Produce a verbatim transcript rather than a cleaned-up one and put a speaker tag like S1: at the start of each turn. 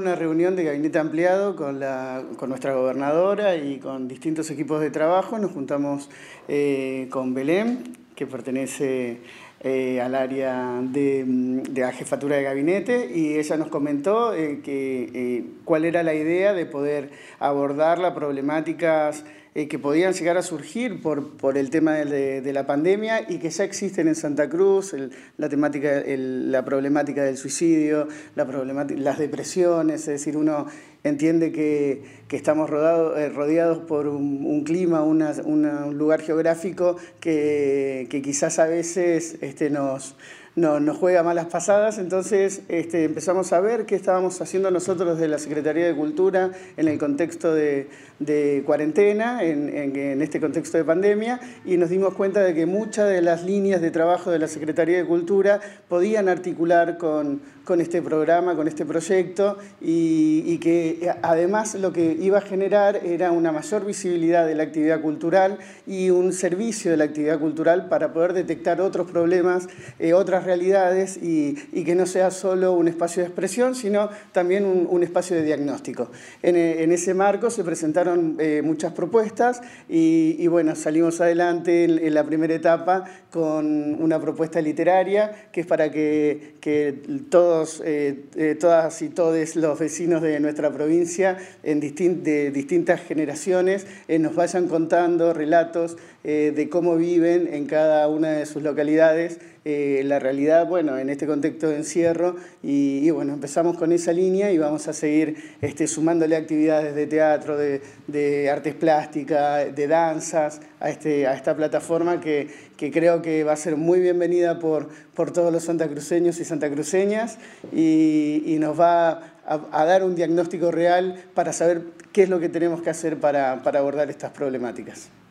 S1: una reunión de gabinete ampliado con, la, con nuestra gobernadora y con distintos equipos de trabajo. Nos juntamos eh, con Belén, que pertenece eh, al área de, de la jefatura de gabinete, y ella nos comentó eh, que, eh, cuál era la idea de poder abordar las problemáticas eh, que podían llegar a surgir por, por el tema de, de la pandemia y que ya existen en Santa Cruz, el, la, temática, el, la problemática del suicidio, la problemática, las depresiones. Es decir, uno entiende que, que estamos rodado, eh, rodeados por un, un clima, una, una, un lugar geográfico que, que quizás a veces este, nos, no, nos juega malas pasadas. Entonces este, empezamos a ver qué estábamos haciendo nosotros desde la Secretaría de Cultura en el contexto de, de cuarentena, en, en, en este contexto de pandemia, y nos dimos cuenta de que muchas de las líneas de trabajo de la Secretaría de Cultura podían articular con, con este programa, con este proyecto, y, y que además lo que iba a generar era una mayor visibilidad de la actividad cultural y un servicio de la actividad cultural para poder detectar otros problemas, eh, otras realidades, y, y que no sea solo un espacio de expresión, sino también un, un espacio de diagnóstico. En, en ese marco se presentaron eh, muchas propuestas y, y bueno, salimos adelante en, en la primera etapa con una propuesta literaria que es para que, que todos, eh, eh, todas y todos los vecinos de nuestra provincia en distin de distintas generaciones eh, nos vayan contando relatos eh, de cómo viven en cada una de sus localidades eh, la realidad, bueno, en este contexto de encierro, y, y bueno, empezamos con esa línea y vamos a seguir este, sumándole actividades de teatro, de, de artes plásticas, de danzas a, este, a esta plataforma que, que creo que va a ser muy bienvenida por, por todos los santacruceños y santacruceñas, y, y nos va a, a dar un diagnóstico real para saber qué es lo que tenemos que hacer para, para abordar estas problemáticas.